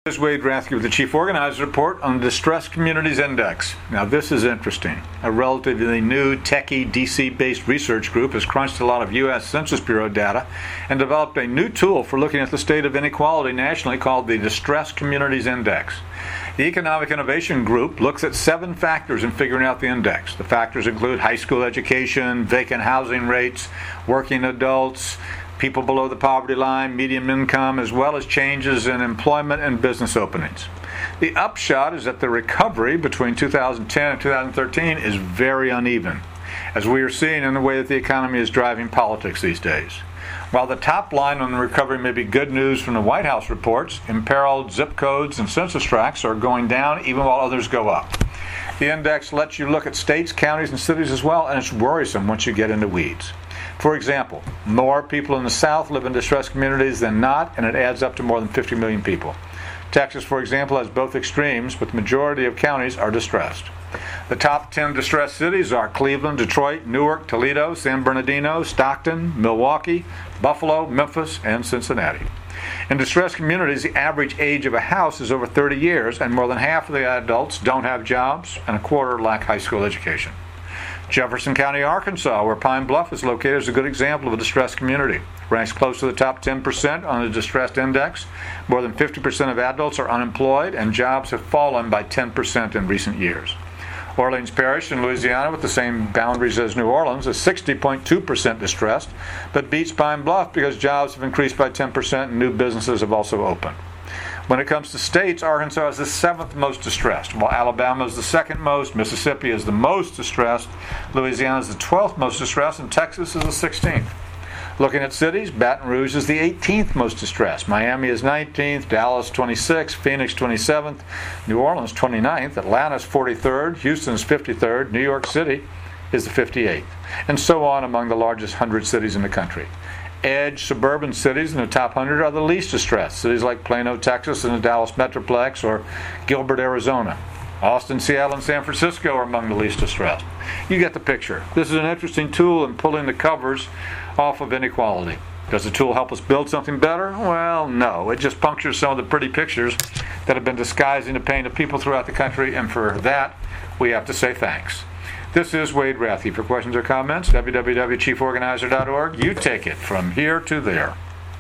This is Wade Rathke with the Chief Organizer Report on the Distressed Communities Index. Now this is interesting. A relatively new techie DC-based research group has crunched a lot of U.S. Census Bureau data and developed a new tool for looking at the state of inequality nationally called the Distressed Communities Index. The Economic Innovation Group looks at 7 factors in figuring out the index. The factors include high school education, vacant housing rates, working adults, people below the poverty line, median income, as well as changes in employment and business openings. The upshot is that the recovery between 2010 and 2013 is very uneven, as we are seeing in the way that the economy is driving politics these days. While the top line on the recovery may be good news from the White House reports, imperiled zip codes and census tracts are going down even while others go up. The index lets you look at states, counties, and cities as well, and it's worrisome once you get into weeds. For example, more people in the South live in distressed communities than not, and it adds up to more than 50 million people. Texas, for example, has both extremes, but the majority of counties are distressed. The top 10 distressed cities are Cleveland, Detroit, Newark, Toledo, San Bernardino, Stockton, Milwaukee, Buffalo, Memphis, and Cincinnati. In distressed communities, the average age of a house is over 30 years, and more than half of the adults don't have jobs, and a quarter lack high school education. Jefferson County, Arkansas, where Pine Bluff is located, is a good example of a distressed community. Ranks close to the top 10% on the distressed index. More than 50% of adults are unemployed, and jobs have fallen by 10% in recent years. Orleans Parish in Louisiana, with the same boundaries as New Orleans, is 60.2% distressed, but beats Pine Bluff because jobs have increased by 10% and new businesses have also opened. When it comes to states, Arkansas is the 7th most distressed, while Alabama is the 2nd most, Mississippi is the most distressed, Louisiana is the 12th most distressed, and Texas is the 16th. Looking at cities, Baton Rouge is the 18th most distressed, Miami is 19th, Dallas 26th, Phoenix 27th, New Orleans 29th, Atlanta is 43rd, Houston is 53rd, New York City is the 58th, and so on among the largest 100 cities in the country. Edge suburban cities in the top 100 are the least distressed, cities like Plano, Texas, and the Dallas Metroplex, or Gilbert, Arizona. Austin, Seattle, and San Francisco are among the least distressed. You get the picture. This is an interesting tool in pulling the covers off of inequality. Does the tool help us build something better? Well, no. It just punctures some of the pretty pictures that have been disguising the pain of people throughout the country, and for that, we have to say thanks. This is Wade Rathke. For questions or comments, www.chieforganizer.org. You take it from here to there.